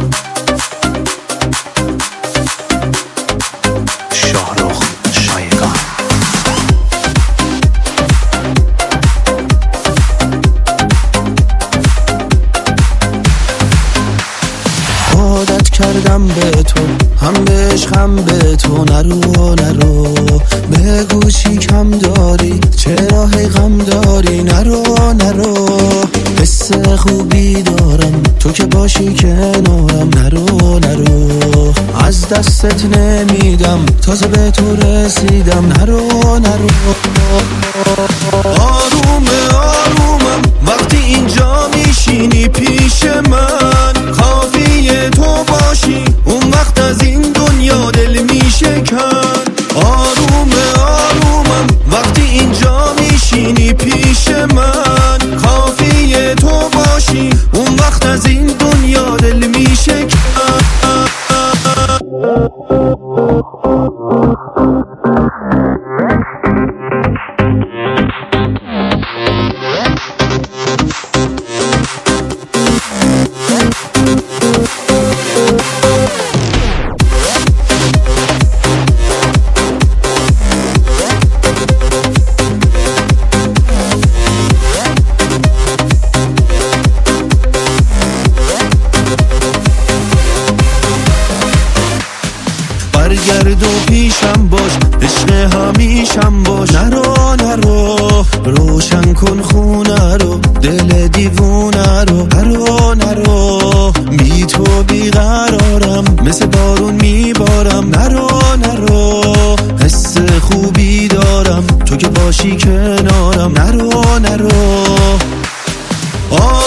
شاهرخ شایگان. عادت کردم به تو، هم به عشقم به تو. نرو نرو بگو چی کم داری، چرا هی غم داری؟ نرو نرو حس خوبی دارم تو که باشی کنارم. نرو نرو از دستت نمیدم، تازه به تو رسیدم. نرو نرو آرومه آرومم وقتی اینجا میشینی پیش من. کافیه تو باشی اون وقت از این دنیا دل میشکن. آرومه آرومم وقتی اینجا میشینی پیش من. کافیه تو باشی اون وقت از این دنیا دل میشکن. برگرد و پیشم باش، عشق همیشم باش. نرو نرو روشن کن خونه رو، دل دیوونه رو. نرو نرو بی تو بیقرارم، مثل بارون میبارم. نرو نرو حس خوبی دارم تو که باشی کنارم. نرو نرو